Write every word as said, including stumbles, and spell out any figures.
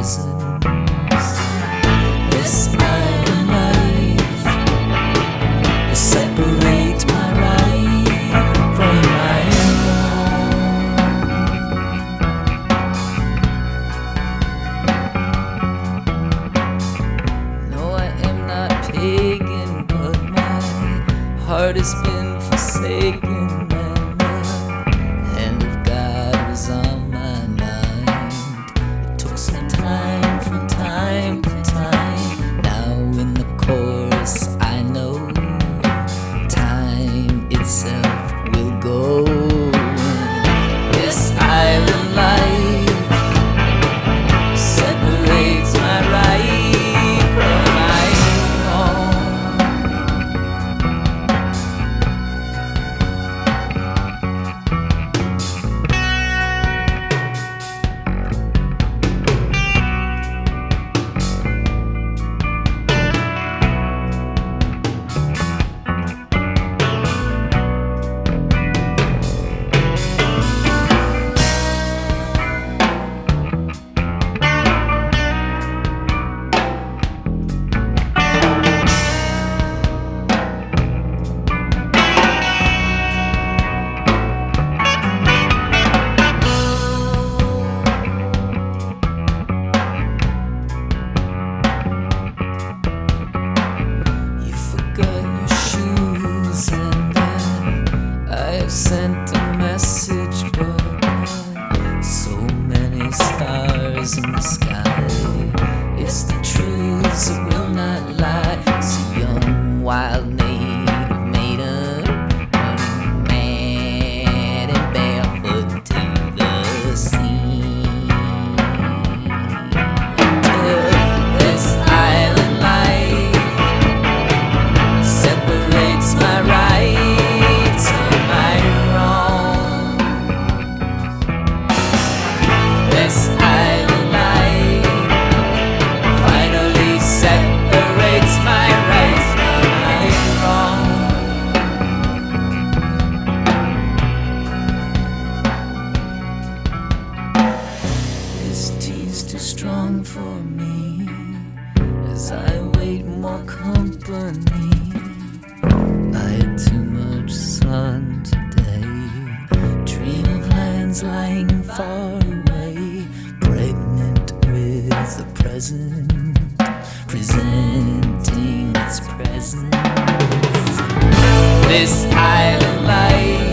presence. This island life separates my right from my wrong. No, I am not pagan, but my heart has been forsaken. Sent a message, but so many stars in the sky. It's the truth that will not lie. It's a young, wild native maiden, running mad and barefoot to the sea. This island life separates my right. This island life finally separates my right from my wrong. This tea's too strong for me as I wait more company. I had too much sun today. Dream of lands lying far away, pregnant with the present, presenting its presence. This island life